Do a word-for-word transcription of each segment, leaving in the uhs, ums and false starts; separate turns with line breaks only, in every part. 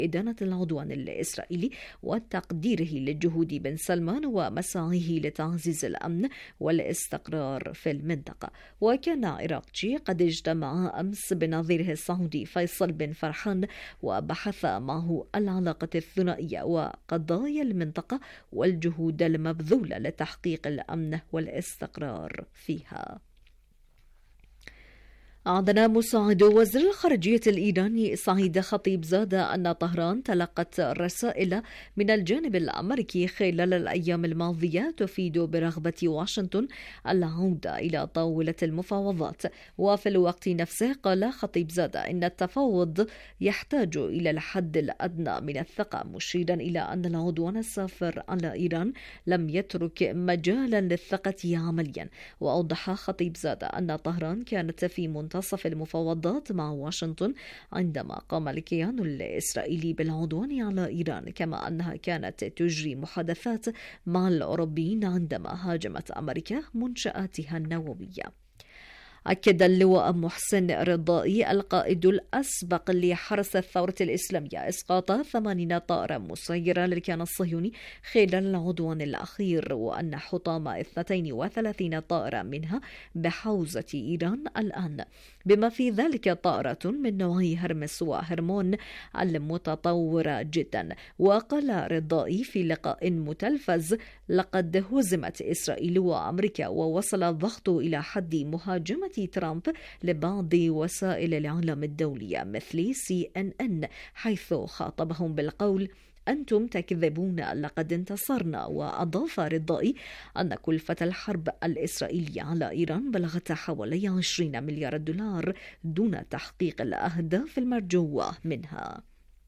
إدانة العدوان الإسرائيلي وتقديره لجهود بن سلمان ومساعيه لتعزيز الأمن والاستقرار في المنطقة. وكان عراقجي قد اجتمع أمس بنظيره السعودي فيصل بن فرحان وبحث معه العلاقة الثنائية وقضايا المنطقة والجهود المبذولة لتحقيق الأمن والاستقرار فيها. أعلن مساعد وزير الخارجية الإيراني سعيد خطيبزاد أن طهران تلقت رسائل من الجانب الأمريكي خلال الأيام الماضية تفيد برغبة واشنطن العودة إلى طاولة المفاوضات. وفي الوقت نفسه قال خطيبزاد إن التفاوض يحتاج إلى الحد الأدنى من الثقة، مشيرا إلى أن العدوان السافر على إيران لم يترك مجالا للثقة عمليا. وأوضح خطيبزاد أن طهران كانت في منتصف المفاوضات مع واشنطن عندما قام الكيان الإسرائيلي بالعدوان على إيران، كما أنها كانت تجري محادثات مع الأوروبيين عندما هاجمت أمريكا منشآتها النووية. أكد اللواء محسن رضائي القائد الأسبق لحرس الثورة الإسلامية إسقاط ثمانين طائرة مسيرة للكيان الصهيوني خلال العدوان الأخير، وأن حطام اثنتين وثلاثين طائرة منها بحوزة إيران الآن، بما في ذلك طائرة من نوع هرمس وهرمون المتطورة جدا. وقال رضائي في لقاء متلفز: لقد هزمت إسرائيل وأمريكا ووصل الضغط إلى حد مهاجمة ترامب لبعض وسائل الإعلام الدولية مثل سي إن إن، حيث خاطبهم بالقول: أنتم تكذبون، لقد انتصرنا. وأضاف رضائي أن كلفة الحرب الإسرائيلية على إيران بلغت حوالي عشرين مليار دولار دون تحقيق الأهداف المرجوة منها.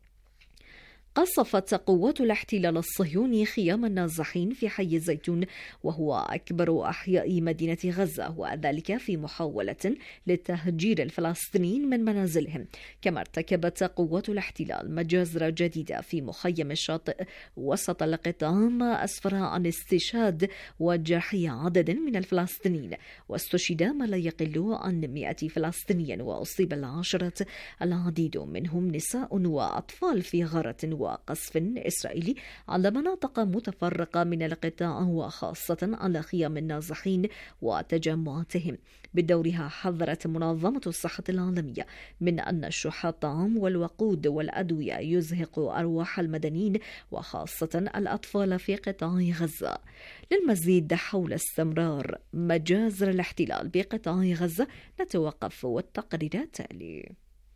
قصفت قوات الاحتلال الصهيوني خيام النازحين في حي الزيتون، وهو أكبر أحياء مدينة غزة، وذلك في محاولة لتهجير الفلسطينيين من منازلهم. كما ارتكبت قوات الاحتلال مجازر جديدة في مخيم الشاطئ وسط القطاع، ما أسفر عن استشهاد وجرح عدد من الفلسطينيين، واستشهد ما لا يقل عن مئة فلسطيني، وأصيب العشرة العديد منهم نساء وأطفال في غارة وقصف إسرائيلي على مناطق متفرقة من القطاع، وخاصة على خيام النازحين وتجمعاتهم. بدورها حذرت منظمة الصحة العالمية من أن شح الطعام والوقود والأدوية يزهق أرواح المدنيين وخاصة الأطفال في قطاع غزة. للمزيد حول استمرار مجازر الاحتلال بقطاع غزة نتوقف والتقرير التالي.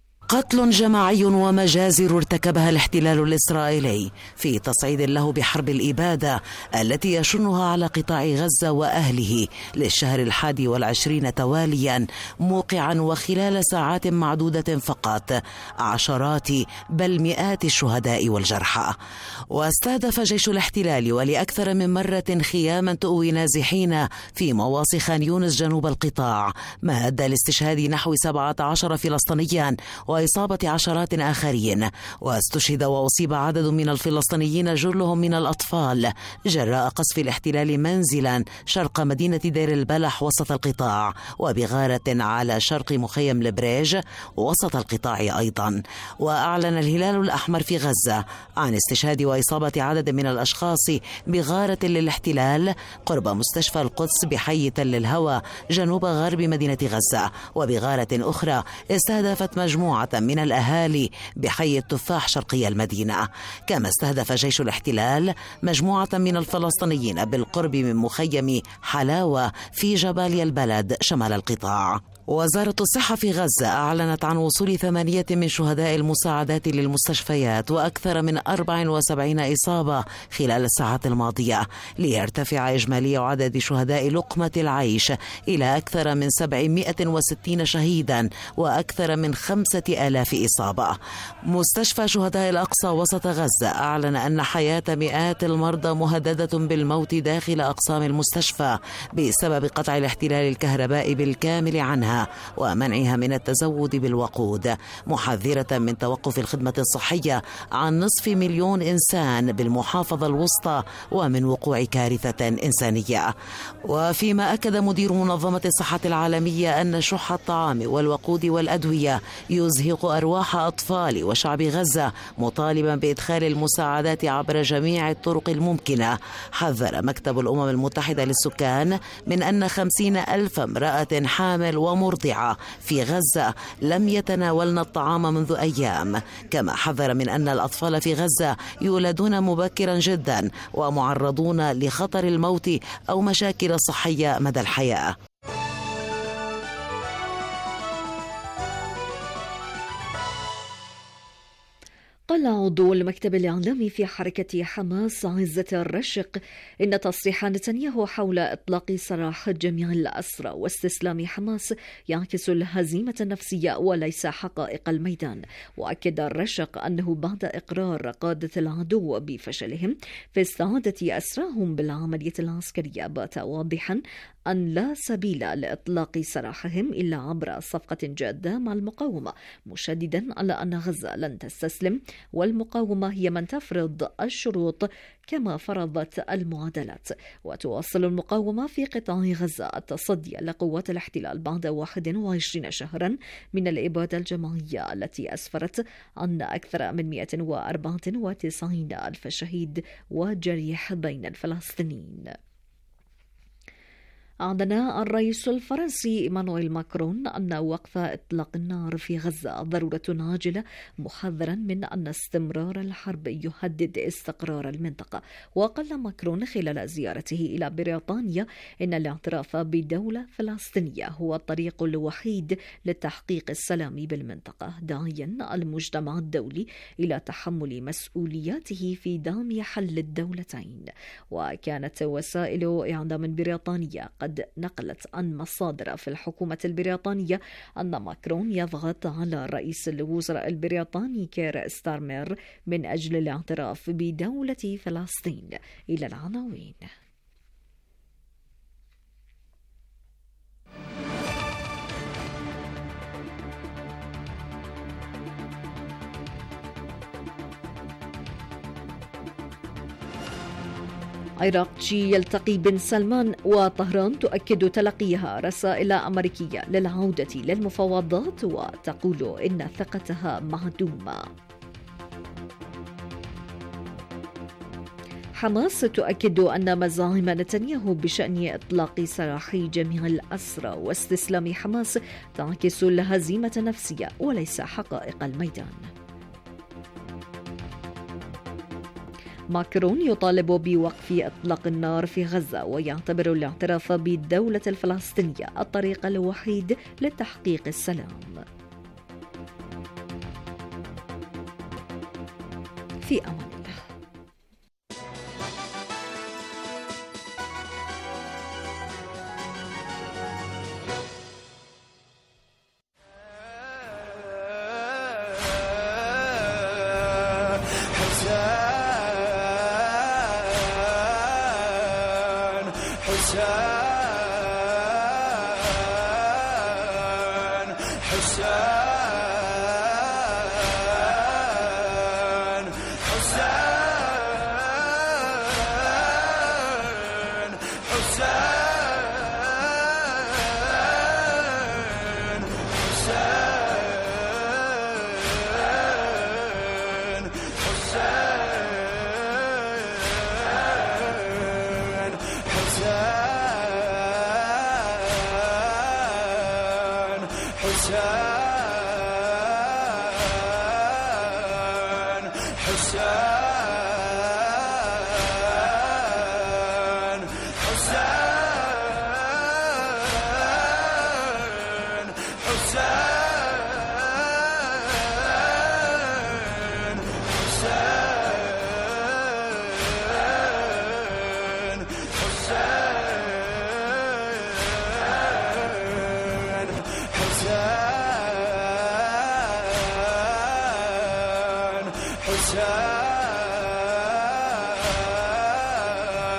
قتل جماعي ومجازر ارتكبها الاحتلال الإسرائيلي في تصعيد له بحرب الإبادة التي يشنها على قطاع غزة وأهله للشهر الحادي والعشرين تواليا، موقعا وخلال ساعات معدودة فقط عشرات بل مئات الشهداء والجرحى. واستهدف جيش الاحتلال ولأكثر من مرة خياما تؤوي نازحين في مواصي خان يونس جنوب القطاع، ما أدى لاستشهاد نحو سبعة عشر فلسطينيا وإصابة عشرات آخرين. واستشهد وأصيب عدد من الفلسطينيين جلهم من الأطفال جراء قصف الاحتلال منزلا شرق مدينة دير البلح وسط القطاع، وبغارة على شرق مخيم البريج وسط القطاع أيضا. وأعلن الهلال الأحمر في غزة عن استشهاد وإصابة عدد من الأشخاص بغارة للاحتلال قرب مستشفى القدس بحي تل الهوى جنوب غرب مدينة غزة، وبغارة أخرى استهدفت مجموعة من الأهالي بحي التفاح شرقي المدينة. كما استهدف جيش الاحتلال مجموعة من الفلسطينيين بالقرب من مخيم حلاوة في جباليا البلد شمال القطاع. وزارة الصحة في غزة أعلنت عن وصول ثمانية من شهداء المساعدات للمستشفيات وأكثر من أربع وسبعين إصابة خلال الساعات الماضية، ليرتفع إجمالي عدد شهداء لقمة العيش إلى أكثر من سبعمائة وستين شهيدا وأكثر من خمسة آلاف إصابة. مستشفى شهداء الأقصى وسط غزة أعلن أن حياة مئات المرضى مهددة بالموت داخل أقسام المستشفى بسبب قطع الاحتلال الكهربائي بالكامل عنها الماء ومنعها من التزود بالوقود، محذرة من توقف الخدمة الصحية عن نصف مليون إنسان بالمحافظة الوسطى ومن وقوع كارثة إنسانية. وفيما أكد مدير منظمة الصحة العالمية أن شح الطعام والوقود والأدوية يزهق أرواح أطفال وشعب غزة، مطالبا بإدخال المساعدات عبر جميع الطرق الممكنة، حذر مكتب الأمم المتحدة للسكان من أن خمسين ألف امرأة حامل ومرضعة في غزة لم يتناولن الطعام منذ أيام، كما حذر من أن الأطفال في غزة يولدون مبكرا جدا ومعرضون لخطر الموت أو مشاكل صحية مدى الحياة.
قال عضو المكتب الإعلامي في حركة حماس عزة الرشق إن تصريح نتنياهو حول إطلاق سراح جميع الأسرى واستسلام حماس يعكس الهزيمة النفسية وليس حقائق الميدان. وأكد الرشق أنه بعد إقرار قادة العدو بفشلهم في استعادة أسراهم بالعملية العسكرية، بات واضحا أن لا سبيل لإطلاق سراحهم إلا عبر صفقة جادة مع المقاومة، مشددا على أن غزة لن تستسلم والمقاومة هي من تفرض الشروط كما فرضت المعادلات. وتواصل المقاومة في قطاع غزة التصدي لقوات الاحتلال بعد واحد وعشرين شهرا من الإبادة الجماعية التي أسفرت عن أكثر من مئة وأربعة وتسعين ألف شهيد وجريح بين الفلسطينيين. أعلن الرئيس الفرنسي إيمانويل ماكرون أن وقف إطلاق النار في غزة ضرورة عاجلة، محذرا من أن استمرار الحرب يهدد استقرار المنطقة. وقال ماكرون خلال زيارته إلى بريطانيا إن الاعتراف بدولة فلسطينية هو الطريق الوحيد لتحقيق السلام بالمنطقة، داعيا المجتمع الدولي إلى تحمل مسؤولياته في دعم حل الدولتين. وكانت وسائل إعلام بريطانية قد نقلت عن مصادر في الحكومة البريطانية أن ماكرون يضغط على رئيس الوزراء البريطاني كير ستارمر من أجل الاعتراف بدولة فلسطين. إلى العناوين. عراقجي يلتقي بن سلمان، وطهران تؤكد تلقيها رسائل أمريكية للعودة للمفاوضات وتقول إن ثقتها معدومة. حماس تؤكد أن مزاعم نتنياهو بشأن إطلاق سراح جميع الأسرى واستسلام حماس تعكس الهزيمة النفسية وليس حقائق الميدان. ماكرون يطالب بوقف إطلاق النار في غزة ويعتبر الاعتراف بالدولة الفلسطينية الطريق الوحيد لتحقيق السلام. في أمان الله.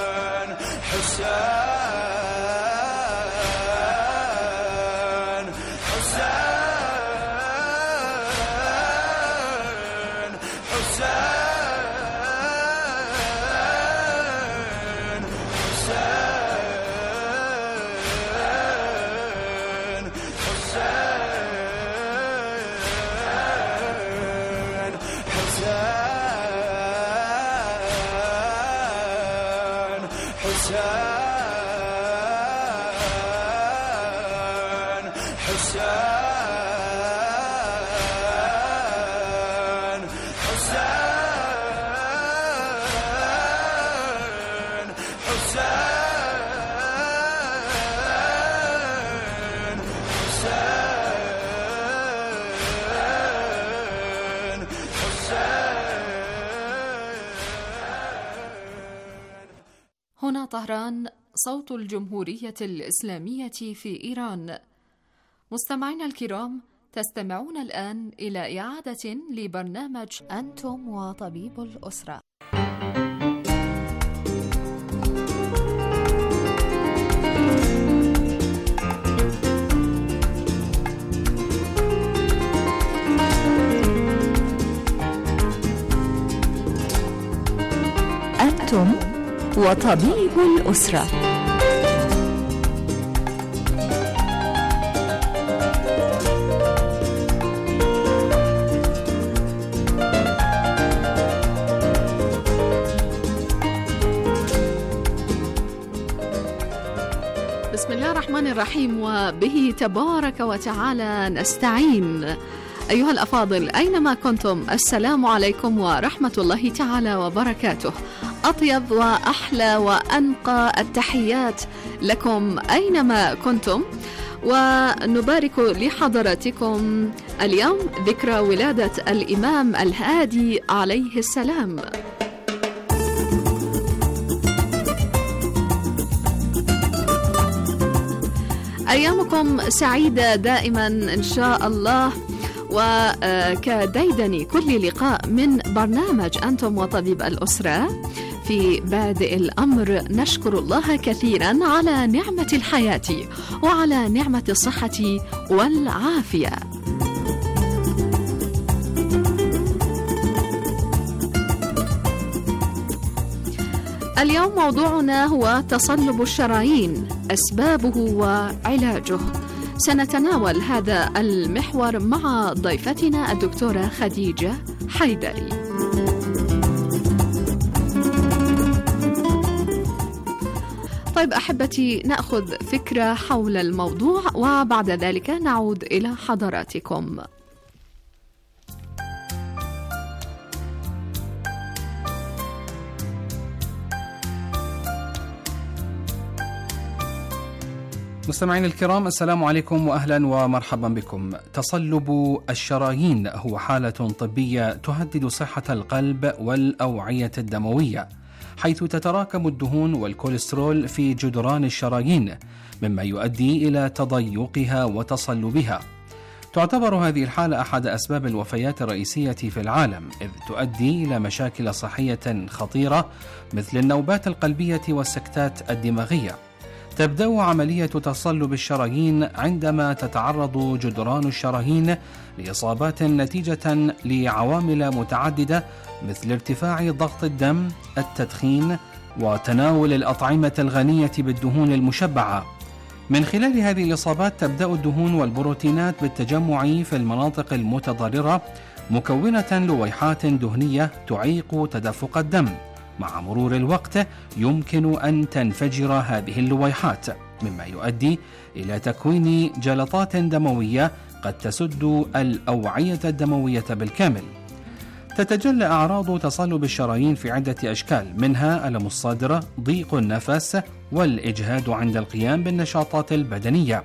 حسين هنا طهران، صوت الجمهورية الإسلامية في إيران. مستمعينا الكرام، تستمعون الآن إلى إعادة لبرنامج أنتم وطبيب الأسرة.
أنتم وطبيب الأسرة.
بسم الله الرحمن الرحيم، وبه تبارك وتعالى نستعين. أيها الأفاضل أينما كنتم، السلام عليكم ورحمة الله تعالى وبركاته. أطيب وأحلى وأنقى التحيات لكم أينما كنتم، ونبارك لحضراتكم اليوم ذكرى ولادة الإمام الهادي عليه السلام. أيامكم سعيدة دائما إن شاء الله، وكديدن كل لقاء من برنامج أنتم وطبيب الأسرة. في بادئ الأمر نشكر الله كثيرا على نعمة الحياة وعلى نعمة الصحة والعافية. اليوم موضوعنا هو تصلب الشرايين، أسبابه وعلاجه. سنتناول هذا المحور مع ضيفتنا الدكتورة خديجة حيدري. طيب أحبتي، نأخذ فكرة حول الموضوع وبعد ذلك نعود إلى حضراتكم.
مستمعين الكرام، السلام عليكم وأهلا ومرحبا بكم. تصلب الشرايين هو حالة طبية تهدد صحة القلب والأوعية الدموية، حيث تتراكم الدهون والكوليسترول في جدران الشرايين، مما يؤدي إلى تضيقها وتصلبها. تعتبر هذه الحالة أحد أسباب الوفيات الرئيسية في العالم، إذ تؤدي إلى مشاكل صحية خطيرة مثل النوبات القلبية والسكتات الدماغية. تبدأ عملية تصلب الشرايين عندما تتعرض جدران الشرايين لإصابات نتيجة لعوامل متعددة مثل ارتفاع ضغط الدم، التدخين، وتناول الأطعمة الغنية بالدهون المشبعة. من خلال هذه الإصابات تبدأ الدهون والبروتينات بالتجمع في المناطق المتضررة مكونة لويحات دهنية تعيق تدفق الدم. مع مرور الوقت يمكن أن تنفجر هذه اللويحات، مما يؤدي إلى تكوين جلطات دموية قد تسد الأوعية الدموية بالكامل. تتجلى أعراض تصلب الشرايين في عدة أشكال، منها ألم الصدر، ضيق النفس، والإجهاد عند القيام بالنشاطات البدنية.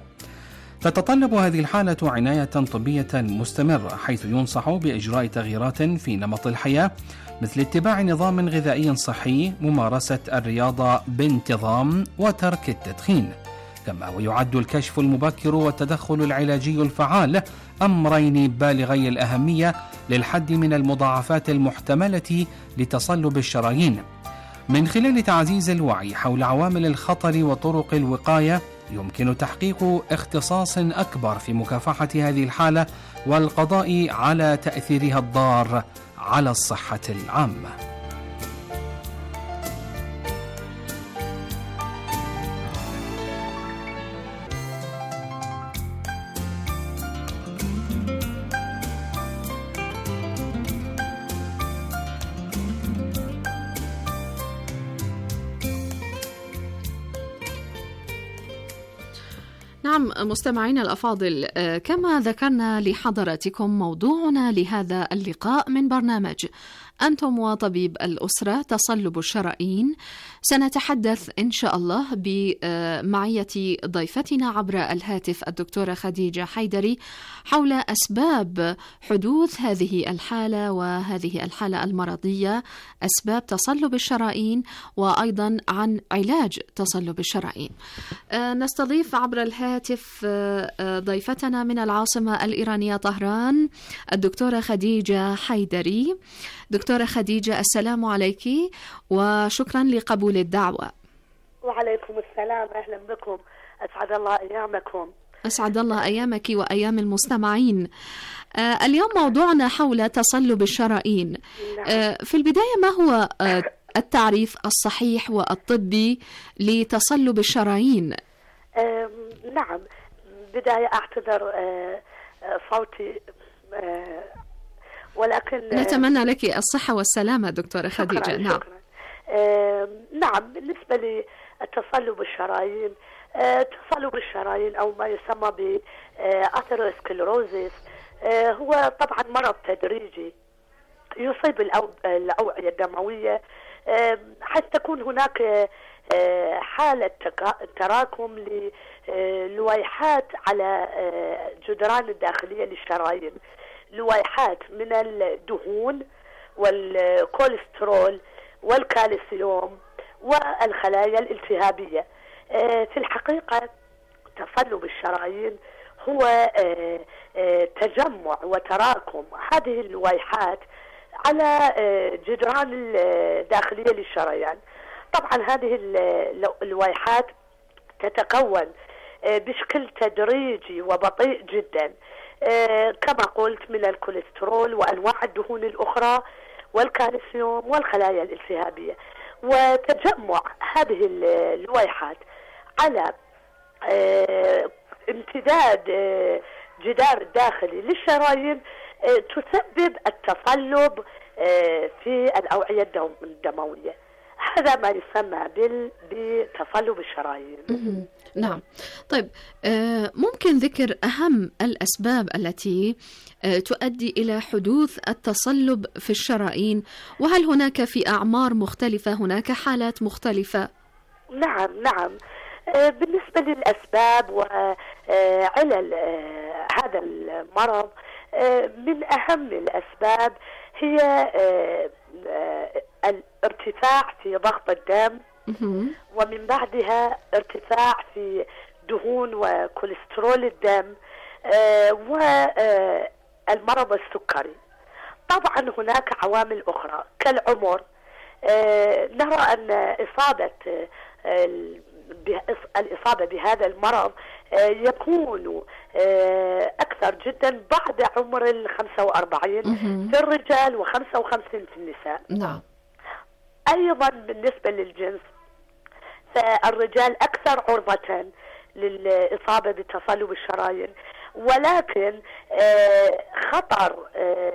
تتطلب هذه الحالة عناية طبية مستمرة، حيث ينصح بإجراء تغييرات في نمط الحياة مثل اتباع نظام غذائي صحي، ممارسة الرياضة بانتظام، وترك التدخين. كما ويعد الكشف المبكر والتدخل العلاجي الفعال أمرين بالغي الأهمية للحد من المضاعفات المحتملة لتصلب الشرايين. من خلال تعزيز الوعي حول عوامل الخطر وطرق الوقاية، يمكن تحقيق اختصاص أكبر في مكافحة هذه الحالة والقضاء على تأثيرها الضار على الصحة العامة.
نعم مستمعينا الأفاضل، كما ذكرنا لحضراتكم موضوعنا لهذا اللقاء من برنامج أنتم وطبيب الأسرة تصلب الشرايين. سنتحدث إن شاء الله بمعية ضيفتنا عبر الهاتف الدكتورة خديجة حيدري حول أسباب حدوث هذه الحالة وهذه الحالة المرضية، أسباب تصلب الشرايين، وأيضا عن علاج تصلب الشرايين. نستضيف عبر الهاتف ضيفتنا من العاصمة الإيرانية طهران الدكتورة خديجة حيدري. دكتورة خديجة، السلام عليك وشكرا لقبول الدعوة.
وعليكم السلام، أهلا بكم، أسعد الله أيامكم.
أسعد الله أيامك وأيام المستمعين. آه اليوم موضوعنا حول تصلب الشرايين. آه في البداية، ما هو آه التعريف الصحيح والطبي لتصلب الشرايين؟
آه نعم، بداية أعتذر آه صوتي، آه ولكن
نتمنى لك الصحة والسلامة دكتورة خديجة.
شكرا
نعم
شكرا. آه نعم، بالنسبة لتصلب الشرايين، آه تصلب الشرايين أو ما يسمى بأثيروسكليروزيس آه هو طبعا مرض تدريجي يصيب الأوعية الدموية، آه حتى تكون هناك آه حالة تراكم للويحات على آه جدران الداخلية للشرايين، لويحات من الدهون والكوليسترول والكالسيوم والخلايا الالتهابية. في الحقيقة تصلب الشرايين هو تجمع وتراكم هذه اللويحات على جدران الداخلية للشريان. طبعا هذه اللويحات تتكون بشكل تدريجي وبطيء جدا، كما قلت، من الكوليسترول وأنواع الدهون الأخرى والكالسيوم والخلايا الالتهابية. وتجمع هذه اللويحات على امتداد جدار الداخلي للشرايين تسبب التصلب في الأوعية الدموية. هذا ما يسمى بتصلب الشرايين.
نعم. طيب، ممكن ذكر أهم الأسباب التي تؤدي إلى حدوث التصلب في الشرايين، وهل هناك في أعمار مختلفة هناك حالات مختلفة؟
نعم نعم بالنسبة للأسباب وعلل هذا المرض، من أهم الأسباب هي الارتفاع في ضغط الدم، ومن بعدها ارتفاع في دهون وكوليسترول الدم، والمرض السكري. طبعا هناك عوامل أخرى كالعمر. نرى أن إصابة الإصابة بهذا المرض يكون أكثر جدا بعد عمر الخمسة وأربعين في الرجال وخمسة وخمسين في النساء.
نعم.
أيضا بالنسبة للجنس، فالرجال أكثر عرضة للإصابة بتصلب الشرايين، ولكن خطر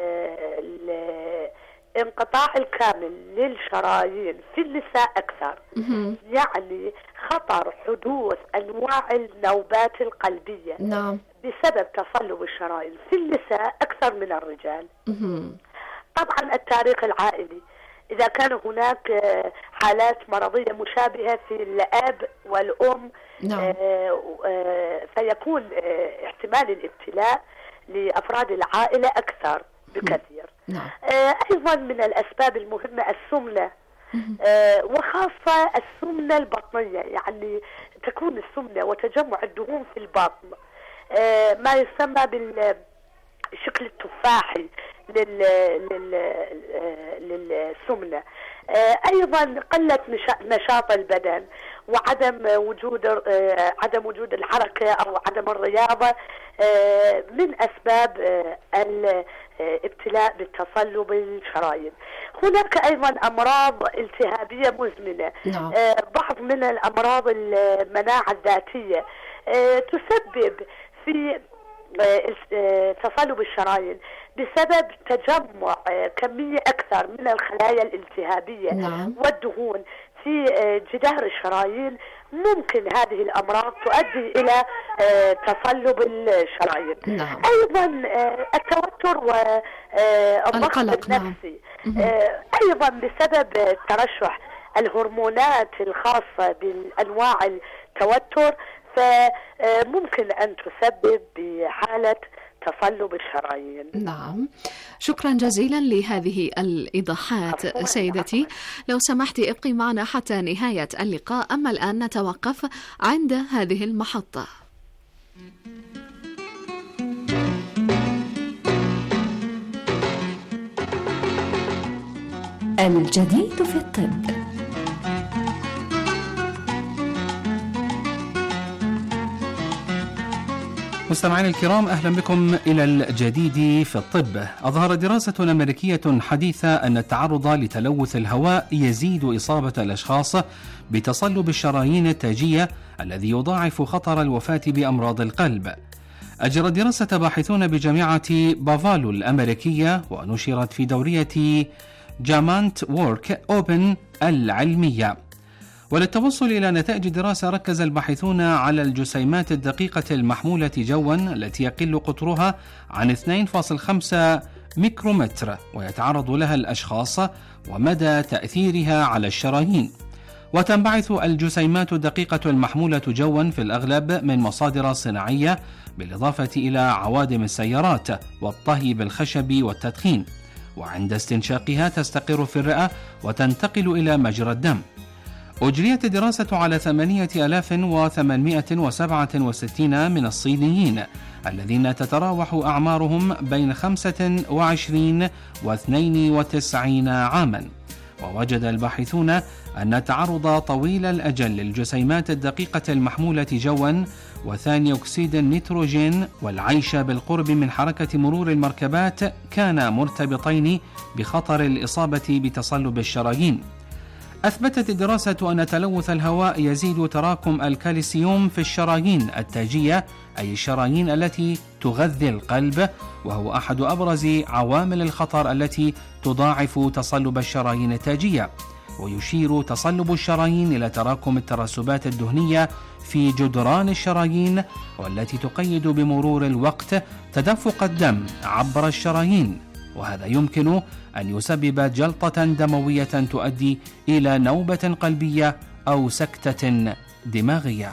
الانقطاع الكامل للشرايين في النساء أكثر. يعني خطر حدوث أنواع النوبات القلبية
نعم.
بسبب تصلب الشرايين في النساء أكثر من الرجال. طبعا التاريخ العائلي، إذا كان هناك حالات مرضية مشابهة في الأب والأم،
نعم.
فيكون احتمال الابتلاء لأفراد العائلة أكثر بكثير.
نعم.
أيضا من الأسباب المهمة السمنة، وخاصة السمنة البطنية، يعني تكون السمنة وتجمع الدهون في البطن، ما يسمى بالشكل التفاحي للسمنة. أيضا قلة نشاط البدن وعدم وجود عدم وجود الحركة أو عدم الرياضة من أسباب الابتلاء بالتصلب الشرايين. هناك أيضا أمراض التهابية مزمنة.
نعم.
بعض من الأمراض المناعة الذاتية تسبب في تصلب الشرايين بسبب تجمع كمية أكثر من الخلايا الالتهابية.
نعم.
والدهون في جدار الشرايين ممكن هذه الأمراض تؤدي إلى تصلب الشرايين.
نعم.
أيضا التوتر والضغط النفسي، نعم. أيضا بسبب ترشح الهرمونات الخاصة بالأنواع التوتر فممكن أن تسبب بحالة تصلب الشرايين.
نعم، شكرا جزيلا لهذه الإيضاحات سيدتي. لو سمحتي ابقي معنا حتى نهاية اللقاء، أما الآن نتوقف عند هذه المحطة.
الجديد في الطب.
مستمعينا الكرام، أهلا بكم إلى الجديد في الطب. أظهرت دراسة أمريكية حديثة أن التعرض لتلوث الهواء يزيد إصابة الأشخاص بتصلب الشرايين التاجية الذي يضاعف خطر الوفاة بأمراض القلب. أجرى دراسة باحثون بجامعة بافالو الأمريكية ونشرت في دورية جامانت وورك أوبن العلمية. وللتوصل إلى نتائج دراسة ركز الباحثون على الجسيمات الدقيقة المحمولة جوا التي يقل قطرها عن اثنين فاصلة خمسة ميكرومتر ويتعرض لها الأشخاص ومدى تأثيرها على الشرايين. وتنبعث الجسيمات الدقيقة المحمولة جوا في الأغلب من مصادر صناعية بالإضافة إلى عوادم السيارات والطهي بالخشب والتدخين، وعند استنشاقها تستقر في الرئة وتنتقل إلى مجرى الدم. أجريت الدراسة على ثمانية آلاف وثمانمائة وسبعة وستين من الصينيين الذين تتراوح أعمارهم بين خمسة وعشرين واثنين وتسعين عاما. ووجد الباحثون أن التعرض طويل الأجل للجسيمات الدقيقة المحمولة جوا وثاني أكسيد النيتروجين والعيش بالقرب من حركة مرور المركبات كان مرتبطين بخطر الإصابة بتصلب الشرايين. أثبتت الدراسة أن تلوث الهواء يزيد تراكم الكالسيوم في الشرايين التاجية، أي الشرايين التي تغذي القلب، وهو أحد أبرز عوامل الخطر التي تضاعف تصلب الشرايين التاجية. ويشير تصلب الشرايين إلى تراكم الترسبات الدهنية في جدران الشرايين، والتي تقيد بمرور الوقت تدفق الدم عبر الشرايين، وهذا يمكن أن يسبب جلطة دموية تؤدي إلى نوبة قلبية أو سكتة دماغية.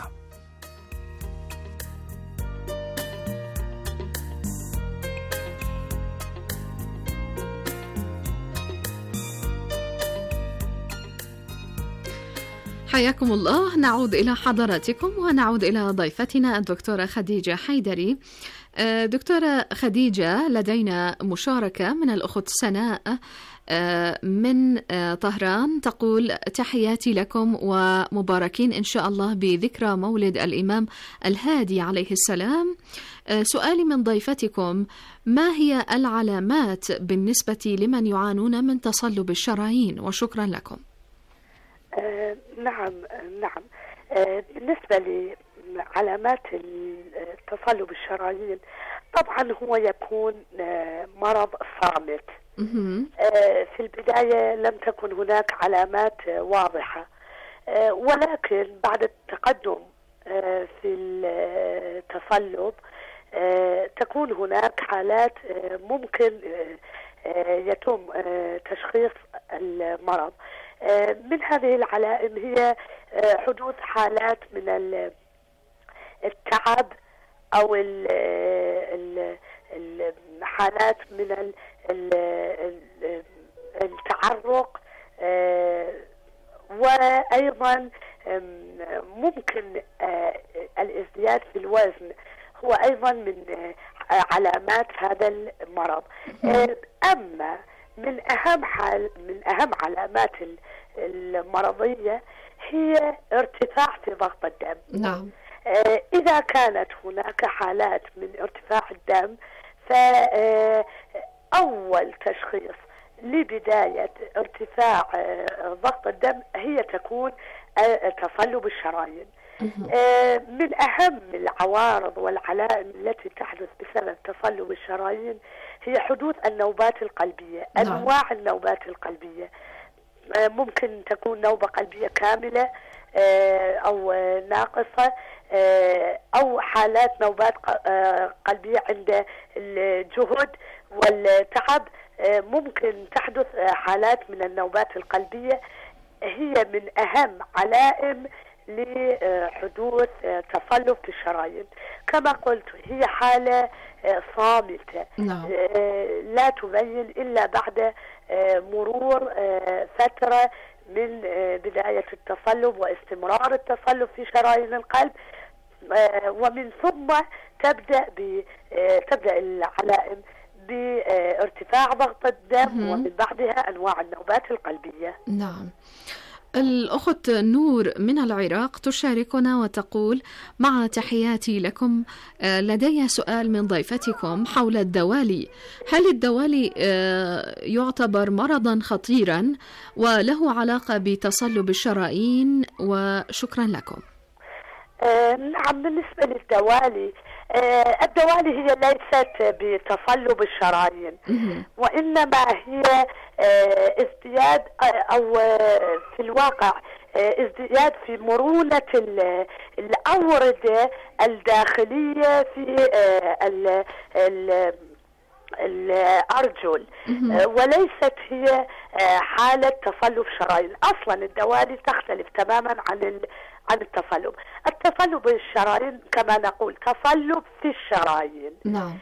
حياكم الله. نعود إلى حضراتكم ونعود إلى ضيفتنا الدكتورة خديجة حيدري. دكتورة خديجة، لدينا مشاركة من الأخت سناء من طهران تقول: تحياتي لكم ومباركين إن شاء الله بذكرى مولد الإمام الهادي عليه السلام. سؤالي من ضيفتكم: ما هي العلامات بالنسبة لمن يعانون من تصلب الشرايين؟ وشكرا لكم.
آه نعم نعم آه بالنسبة لعلامات تصلب الشرايين، طبعا هو يكون آه مرض صامت. آه في البداية لم تكن هناك علامات آه واضحة، آه ولكن بعد التقدم آه في التصلب آه تكون هناك حالات آه ممكن آه آه يتم آه تشخيص المرض. من هذه العلائم هي حدوث حالات من التعب أو الحالات من التعرق، وأيضا ممكن الازدياد في الوزن هو أيضا من علامات هذا المرض. أما من أهم حال من أهم علامات المرضية هي ارتفاع في ضغط الدم.
نعم.
آه إذا كانت هناك حالات من ارتفاع الدم، فأول تشخيص لبداية ارتفاع آه ضغط الدم هي تكون آه تصلب الشرايين. آه من أهم العوارض والعلائم التي تحدث بسبب تصلب الشرايين هي حدوث النوبات القلبية. نعم. أنواع النوبات القلبية ممكن تكون نوبة قلبية كاملة أو ناقصة، أو حالات نوبات قلبية عند الجهد والتعب. ممكن تحدث حالات من النوبات القلبية هي من أهم علائم لحدوث تصلب في الشرايين. كما قلت هي حالة صامتة
نعم.
لا تبين إلا بعد مرور فترة من بداية التصلب واستمرار التصلب في شرايين القلب، ومن ثم تبدأ تبدأ العلائم بارتفاع ضغط الدم ومن بعدها أنواع النوبات القلبية.
نعم. الأخت نور من العراق تشاركنا وتقول: مع تحياتي لكم، لدي سؤال من ضيفتكم حول الدوالي. هل الدوالي يعتبر مرضا خطيرا وله علاقة بتصلب الشرايين؟ وشكرا لكم.
آه نعم، بالنسبة للدوالي، آه الدوالي هي ليست بتصلب الشرايين، وإنما هي آه ازدياد أو آه في الواقع آه ازدياد في مرونة الأوردة الداخلية في آه ال ال الأرجل، وليست هي حالة تصلب شرايين. أصلا الدوالي تختلف تماما عن عن التصلب. التصلب الشرايين كما نقول تصلب في الشرايين.
نعم.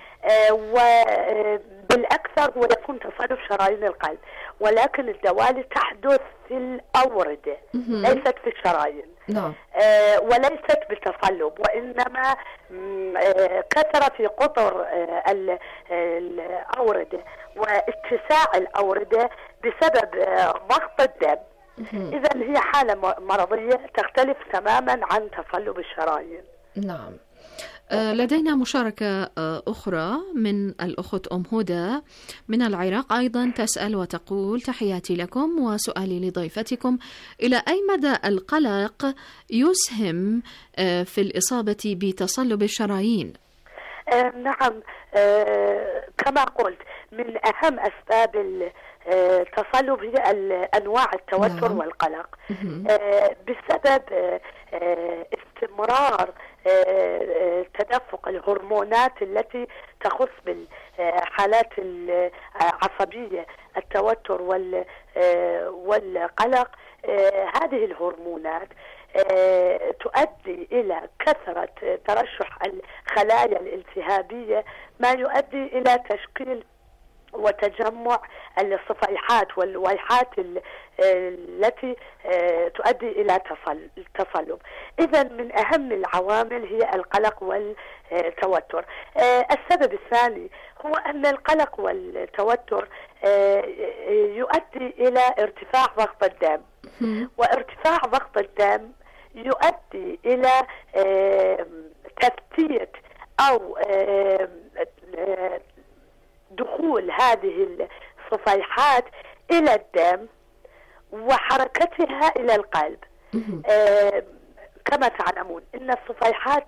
وبالأكثر هو يكون تصلب شرايين القلب، ولكن الدوالي تحدث في الأوردة ليست في الشرايين.
نعم.
آه وليست بالتصلب، وإنما آه كثرة في قطر آه الأوردة واتساع الأوردة بسبب آه ضغط الدم. إذا هي حالة مرضية تختلف تماما عن تصلب الشرايين.
نعم. لدينا مشاركة أخرى من الأخت أم هدى من العراق، أيضا تسأل وتقول: تحياتي لكم، وسؤالي لضيفتكم: إلى أي مدى القلق يسهم في الإصابة بتصلب الشرايين؟
آه نعم، آه كما قلت من أهم أسباب التصلب هي أنواع التوتر نعم. والقلق، آه بسبب آه استمرار آه تدفق الهرمونات التي تخص بالحالات العصبية، التوتر والقلق. آه هذه الهرمونات آه تؤدي إلى كثرة ترشح الخلايا الالتهابية، ما يؤدي إلى تشكيل وتجمع الصفيحات والويحات التي تؤدي إلى التصلب. إذا من أهم العوامل هي القلق والتوتر. السبب الثاني هو أن القلق والتوتر يؤدي إلى ارتفاع ضغط الدم، وارتفاع ضغط الدم يؤدي إلى تفتيت أو دخول هذه الصفيحات إلى الدم وحركتها إلى القلب. آه كما تعلمون أن الصفيحات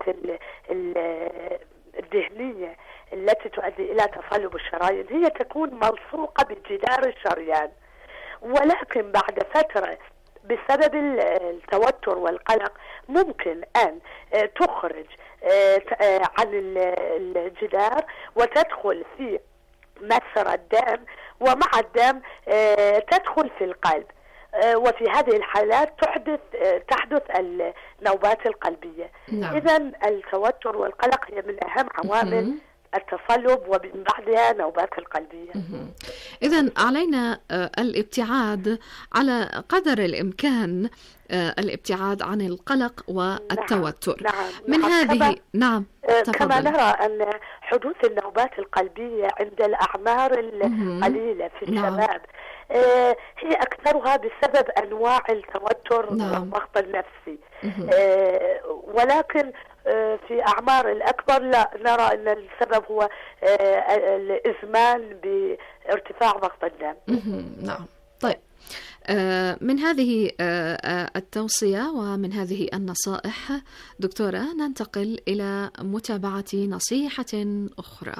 الدهنية التي تؤدي إلى تصلب الشرايين هي تكون ملصوقة بجدار الشريان، ولكن بعد فترة بسبب التوتر والقلق ممكن أن تخرج عن الجدار وتدخل في مسار الدم، ومع الدم تدخل في القلب، وفي هذه الحالات تحدث تحدث النوبات القلبية. نعم. إذن التوتر والقلق هي من أهم عوامل التصلب ومن بعدها نوبات القلبية.
إذن علينا الابتعاد على قدر الإمكان، الابتعاد عن القلق والتوتر.
نعم. نعم.
من
نعم.
هذه
كما
نعم
كما نرى أن حدوث النوبات القلبية عند الأعمار القليلة في الشباب نعم. آه هي أكثرها بسبب أنواع التوتر نعم. والضغط النفسي، آه ولكن آه في أعمار الأكبر لا، نرى أن السبب هو آه الإزمان بارتفاع ضغط الدم.
نعم. طيب، من هذه التوصية ومن هذه النصائح دكتورة ننتقل إلى متابعة نصيحة أخرى.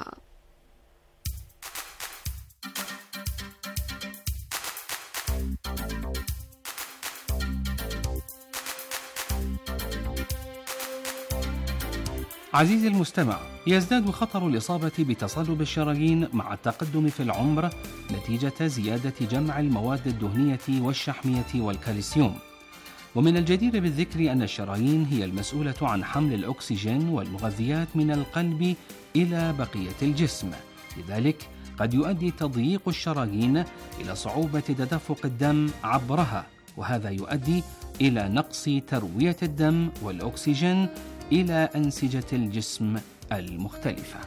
عزيزي المستمع، يزداد خطر الإصابة بتصلب الشرايين مع التقدم في العمر نتيجة زيادة جمع المواد الدهنية والشحمية والكالسيوم. ومن الجدير بالذكر أن الشرايين هي المسؤولة عن حمل الأكسجين والمغذيات من القلب إلى بقية الجسم، لذلك قد يؤدي تضييق الشرايين إلى صعوبة تدفق الدم عبرها، وهذا يؤدي إلى نقص تروية الدم والأكسجين إلى أنسجة الجسم المختلفة.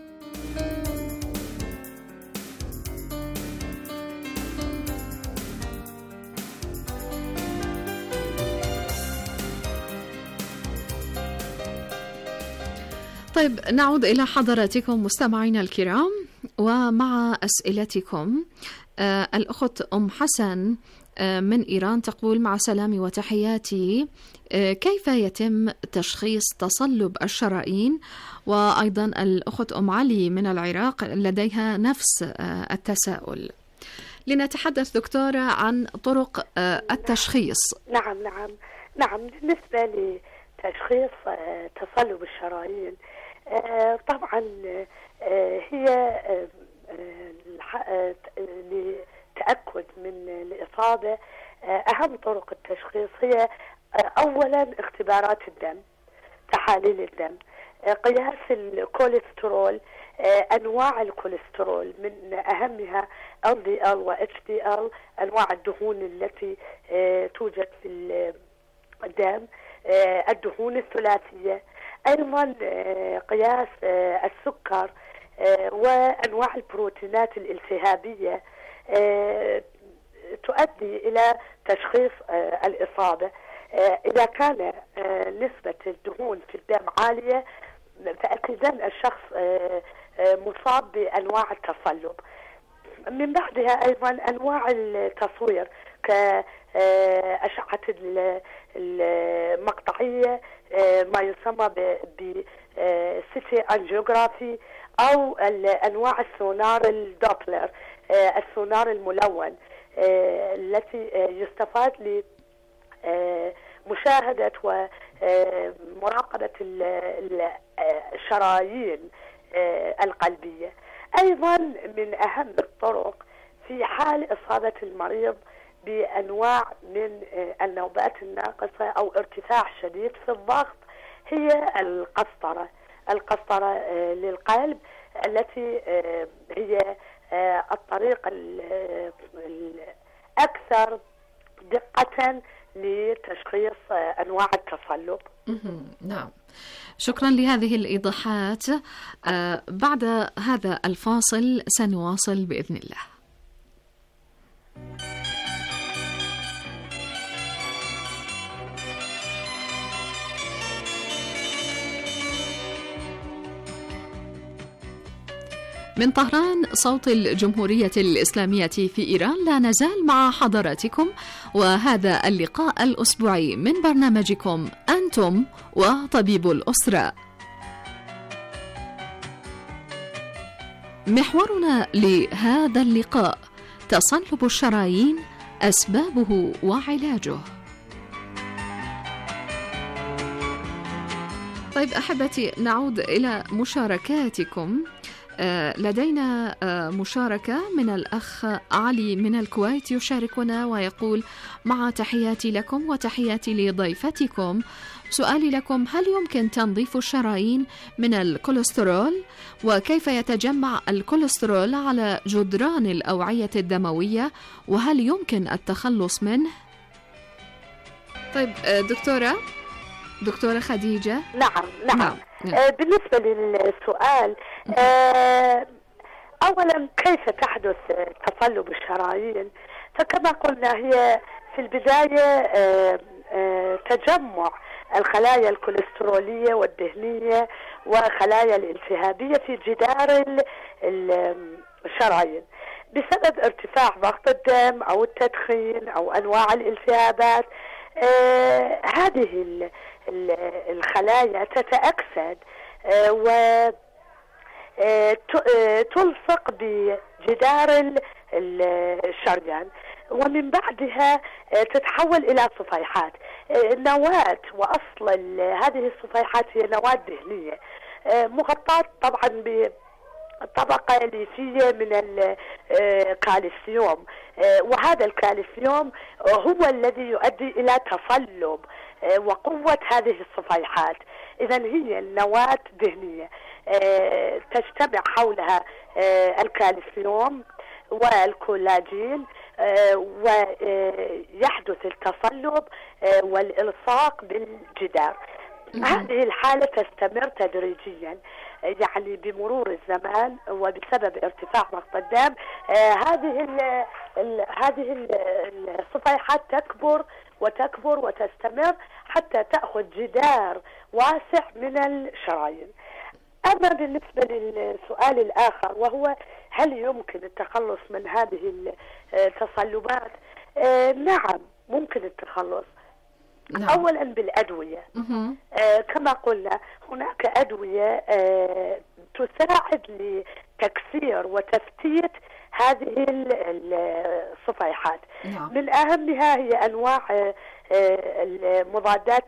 طيب، نعود إلى حضراتكم مستمعينا الكرام ومع أسئلتكم. آه الأخت أم حسن آه من إيران تقول: مع سلامي وتحياتي، آه كيف يتم تشخيص تصلب الشرايين؟ وأيضا الأخت أم علي من العراق لديها نفس آه التساؤل. لنتحدث دكتورة عن طرق آه التشخيص.
نعم نعم نعم بالنسبة لتشخيص آه تصلب الشرايين، آه طبعا آه هي آه آه لتأكد من الإصابة آه أهم طرق التشخيص هي آه أولا اختبارات الدم، تحاليل الدم، آه قياس الكوليسترول، آه أنواع الكوليسترول من أهمها إل دي إل و إتش دي إل، أنواع الدهون التي آه توجد في الدم، آه الدهون الثلاثية، أيضا آه قياس آه السكر آه وأنواع البروتينات الالتهابية آه تؤدي إلى تشخيص آه الإصابة. آه إذا كان آه نسبة الدهون في الدم عالية فأكيدا الشخص آه آه مصاب بأنواع التصلب. من بعدها أيضا أنواع التصوير كأشعة المقطعية، ما يسمى ب سيتي أنجيوغرافي، أو أنواع السونار الدوبلر، السونار الملون التي يستفاد لمشاهدة ومراقبة الشرايين القلبية. أيضا من أهم الطرق في حال إصابة المريض بأنواع من النوبات الناقصة أو ارتفاع شديد في الضغط هي القسطرة، القسطرة للقلب التي هي الطريقة الأكثر دقة لتشخيص أنواع التصلب.
نعم، شكرا لهذه الإيضاحات. آه بعد هذا الفاصل سنواصل بإذن الله. من طهران صوت الجمهورية الإسلامية في إيران، لا نزال مع حضراتكم وهذا اللقاء الأسبوعي من برنامجكم أنتم وطبيب الأسرة. محورنا لهذا اللقاء تصلب الشرايين، أسبابه وعلاجه. طيب أحبتي، نعود إلى مشاركاتكم. آه لدينا آه مشاركة من الأخ علي من الكويت يشاركنا ويقول: مع تحياتي لكم وتحياتي لضيفتكم، سؤالي لكم: هل يمكن تنظيف الشرايين من الكوليسترول؟ وكيف يتجمع الكوليسترول على جدران الأوعية الدموية؟ وهل يمكن التخلص منه؟ طيب آه دكتورة دكتورة خديجة.
نعم نعم, نعم. آه بالنسبة للسؤال، آه أولا كيف تحدث تصلب الشرايين؟ فكما قلنا هي في البداية آه آه تجمع الخلايا الكوليسترولية والدهنية وخلايا الالتهابية في جدار الشرايين بسبب ارتفاع ضغط الدم أو التدخين أو أنواع الالتهابات. آه هذه الخلايا تتأكسد آه و تلصق بجدار الشريان، ومن بعدها تتحول إلى صفيحات. نواة وأصل هذه الصفيحات هي نواة دهنية مغطاة طبعا بطبقة ليفية من الكالسيوم، وهذا الكالسيوم هو الذي يؤدي إلى تصلب وقوة هذه الصفيحات. إذا هي النواة دهنية تجتمع حولها الكالسيوم والكولاجين ويحدث التصلب والإلصاق بالجدار. هذه الحالة تستمر تدريجيا، يعني بمرور الزمان وبسبب ارتفاع ضغط الدم هذه ال ال هذه ال الصفيحات تكبر وتكبر وتستمر حتى تأخذ جدار واسع من الشرايين. أما بالنسبة للسؤال الآخر وهو هل يمكن التخلص من هذه التصلبات؟ آه نعم ممكن التخلص. نعم. أولا بالأدوية. آه كما قلنا هناك أدوية آه تساعد لتكسير وتفتيت هذه الصفيحات. نعم. من أهمها هي أنواع آه المضادات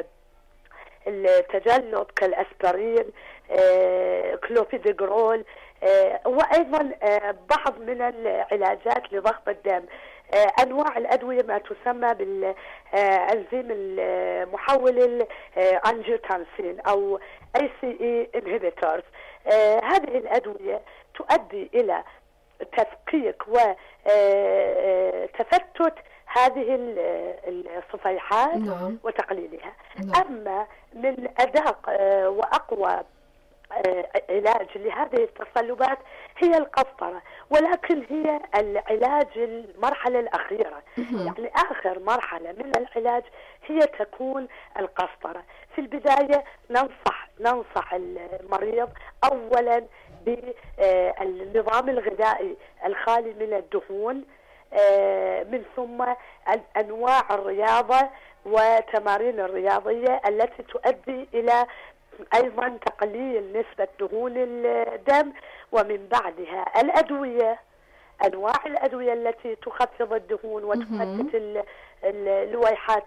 التجلط كالأسبرين، آه كلوفيدوغرول، آه وأيضا آه بعض من العلاجات لضغط الدم. آه أنواع الأدوية ما تسمى بالأنزيم المحول الأنجيوتنسين أو أي سي إي inhibitors. آه هذه الأدوية تؤدي إلى تفكيك وتفتت هذه الصفيحات. نعم. وتقليلها. نعم. أما من أدق وأقوى علاج لهذه التصلبات هي القسطرة، ولكن هي العلاج المرحلة الأخيرة. يعني آخر مرحلة من العلاج هي تكون القسطرة. في البداية ننصح ننصح المريض أولا بالنظام الغذائي الخالي من الدهون، من ثم أنواع الرياضة وتمارين الرياضية التي تؤدي إلى أيضا تقليل نسبة دهون الدم، ومن بعدها الأدوية، أنواع الأدوية التي تخفض الدهون وتفتت اللويحات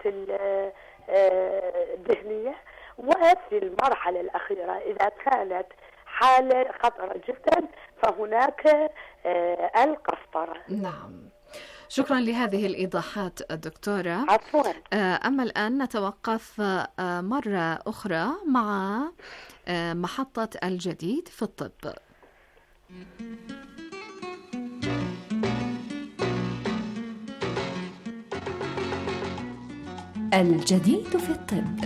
الدهنية. وفي المرحلة الأخيرة إذا كانت حالة خطرة جدا فهناك القسطرة.
نعم، شكرا لهذه الإيضاحات دكتورة.
عفوا.
أما الآن نتوقف مرة أخرى مع محطة الجديد في الطب.
الجديد في الطب.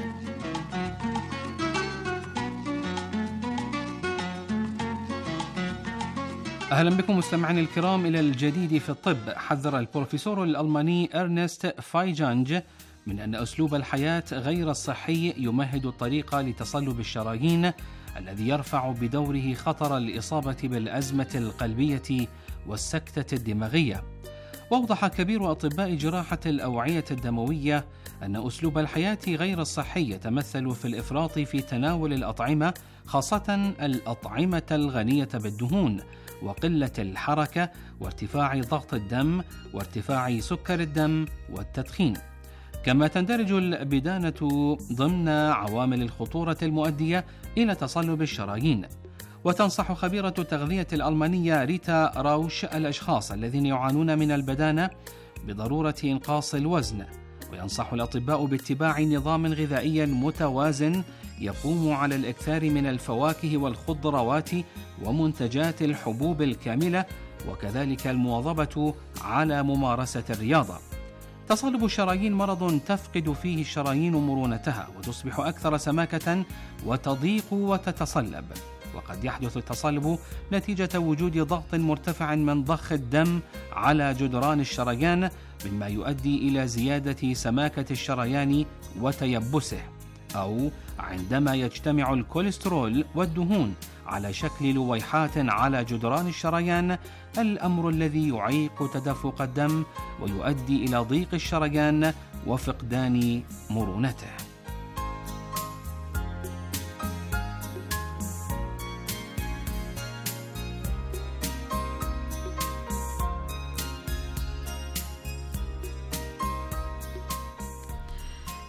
أهلا بكم مستمعين الكرام إلى الجديد في الطب. حذر البروفيسور الألماني إرنست فايجانج من أن أسلوب الحياة غير الصحي يمهد الطريق لتصلب الشرايين الذي يرفع بدوره خطر الإصابة بالأزمة القلبية والسكتة الدماغية. وأوضح كبير أطباء جراحة الأوعية الدموية أن أسلوب الحياة غير الصحي يتمثل في الإفراط في تناول الأطعمة، خاصة الأطعمة الغنية بالدهون، وقلة الحركة، وارتفاع ضغط الدم، وارتفاع سكر الدم، والتدخين. كما تندرج البدانة ضمن عوامل الخطورة المؤدية إلى تصلب الشرايين. وتنصح خبيرة التغذية الألمانية ريتا راوش الأشخاص الذين يعانون من البدانة بضرورة إنقاص الوزن، وينصح الأطباء باتباع نظام غذائي متوازن يقوم على الإكثار من الفواكه والخضروات ومنتجات الحبوب الكاملة، وكذلك المواظبة على ممارسة الرياضة. تصلب الشرايين مرض تفقد فيه الشرايين مرونتها وتصبح أكثر سماكة وتضيق وتتصلب، وقد يحدث التصلب نتيجة وجود ضغط مرتفع من ضخ الدم على جدران الشريان، مما يؤدي إلى زيادة سماكة الشريان وتيبسه، أو عندما يجتمع الكوليسترول والدهون على شكل لويحات على جدران الشريان، الأمر الذي يعيق تدفق الدم ويؤدي إلى ضيق الشريان وفقدان مرونته.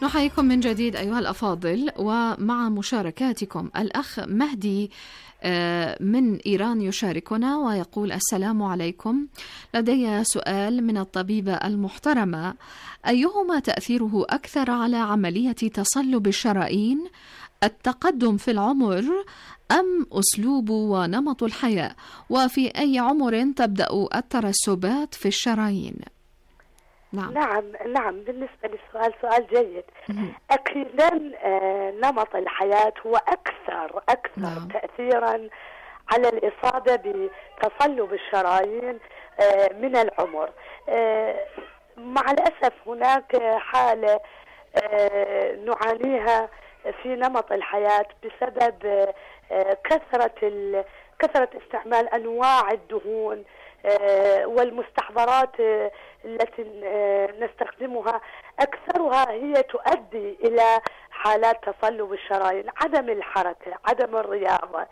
نحييكم من جديد أيها الأفاضل، ومع مشاركاتكم الأخ مهدي من إيران يشاركنا ويقول: السلام عليكم، لدي سؤال من الطبيبة المحترمة، أيهما تأثيره أكثر على عملية تصلب الشرايين، التقدم في العمر أم أسلوب ونمط الحياة؟ وفي أي عمر تبدأ الترسبات في الشرايين؟
نعم نعم, نعم. بالنسبة للسؤال سؤال جيد. أكيدا نمط الحياة هو أكثر أكثر نعم. تأثيرا على الإصابة بتصلب الشرايين من العمر. مع الأسف هناك حالة نعانيها في نمط الحياة بسبب كثرة كثرة استعمال أنواع الدهون والمستحضرات التي نستخدمها، أكثرها هي تؤدي إلى حالات تصلب الشرايين. عدم الحركة، عدم الرياضة،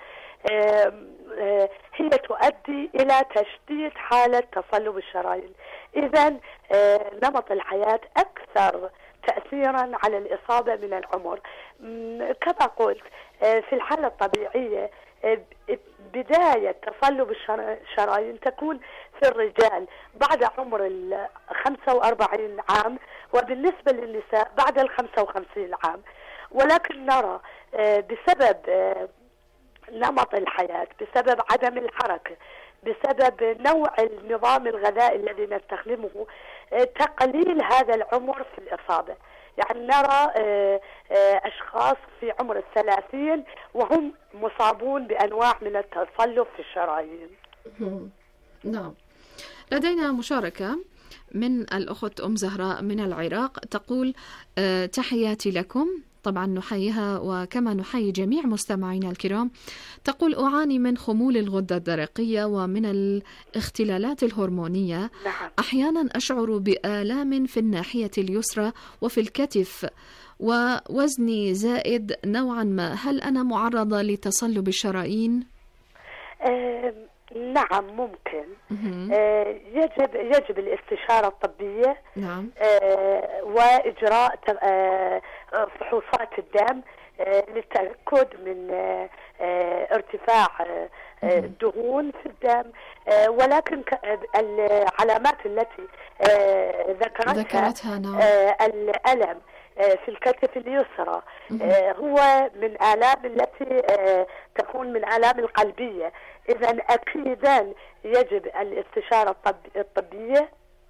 هي تؤدي إلى تشديد حالة تصلب الشرايين. إذن نمط الحياة أكثر تأثيرا على الإصابة من العمر. كما قلت، في الحالة الطبيعية بداية تصلب الشرايين تكون في الرجال بعد عمر ال خمسة وأربعين عام، وبالنسبة للنساء بعد ال خمسة وخمسين عام. ولكن نرى بسبب نمط الحياة، بسبب عدم الحركة، بسبب نوع النظام الغذائي الذي نستخدمه، تقليل هذا العمر في الإصابة. يعني نرى أشخاص في عمر الثلاثين وهم مصابون بأنواع من التصلب في الشرايين.
نعم. لدينا مشاركة من الأخت أم زهراء من العراق، تقول: تحياتي لكم. طبعا نحييها وكما نحيي جميع مستمعينا الكرام. تقول: أعاني من خمول الغدة الدرقية ومن الاختلالات الهرمونية.
نعم.
أحيانا أشعر بآلام في الناحية اليسرى وفي الكتف، ووزني زائد نوعا ما. هل أنا معرضة لتصلب الشرايين؟
أه نعم، ممكن. أه يجب يجب الاستشارة الطبية.
نعم.
أه وإجراء أه فحوصات الدم أه للتأكد من أه ارتفاع أه الدهون في الدم. أه ولكن العلامات التي أه ذكرتها,
ذكرتها نعم.
أه الألم في الكتف اليسرى هو من آلام التي تكون من آلام القلبية. إذن أكيدا يجب الاستشارة الطبية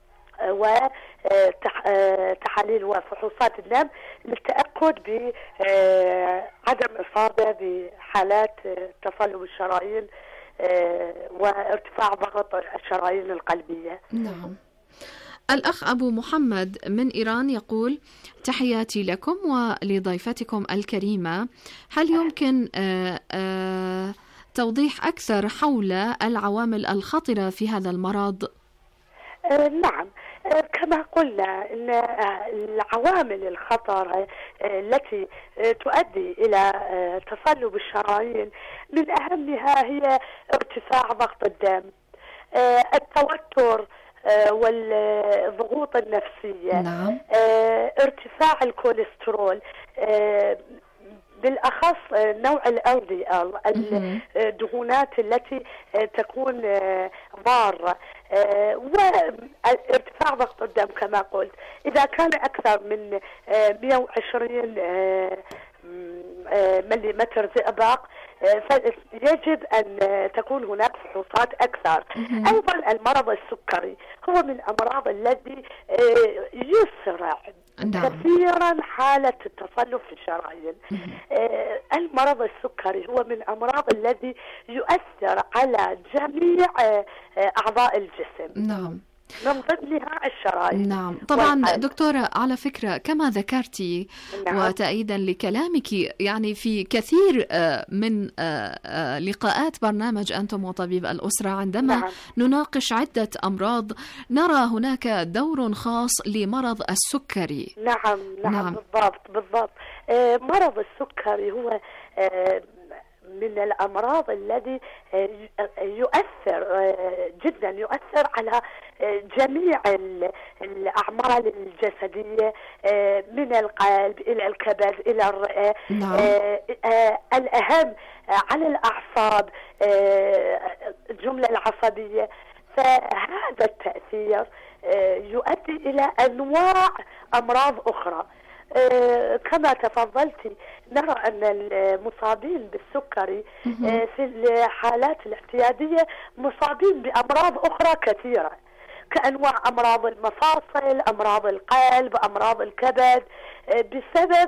وتحاليل وفحوصات الدم للتأكد بعدم إصابة بحالات تصلب الشرايين وارتفاع ضغط الشرايين القلبية.
نعم. الأخ أبو محمد من إيران يقول: تحياتي لكم ولضيفتكم الكريمة، هل يمكن آآ آآ توضيح أكثر حول العوامل الخطرة في هذا المرض؟
نعم، كما قلنا إن العوامل الخطر التي تؤدي إلى تصلب الشرايين من أهمها هي ارتفاع ضغط الدم، التوتر والضغوط النفسية.
نعم.
ارتفاع الكوليسترول، بالأخص نوع ال إل دي إل، الدهونات التي تكون ضارة، وارتفاع ضغط الدم كما قلت. إذا كان أكثر من مئة وعشرين مليمتر زئبق فيجب أن تكون هناك فحوصات أكثر. أيضا المرض السكري هو من الأمراض التي يسرع كثيرا حالة التصلب في الشرايين. المرض السكري هو من الأمراض الذي يؤثر على جميع أعضاء الجسم.
نعم.
من ضمنها الشرايين.
نعم طبعا والقلب. دكتورة، على فكرة كما ذكرتي نعم. وتأييدا لكلامك، يعني في كثير من لقاءات برنامج أنتم وطبيب الأسرة عندما نعم. نناقش عدة أمراض نرى هناك دور خاص لمرض السكري.
نعم نعم, نعم. بالضبط بالضبط. مرض السكري هو من الأمراض الذي يؤثر جدا يؤثر على جميع الأعمال الجسدية من القلب إلى الكبد إلى الرئة. نعم. الأهم على الأعصاب، الجملة العصبية. فهذا التأثير يؤدي إلى أنواع أمراض أخرى. كما تفضلتي، نرى أن المصابين بالسكري في الحالات الاعتيادية مصابين بأمراض أخرى كثيرة، كأنواع أمراض المفاصل، أمراض القلب، أمراض الكبد، بسبب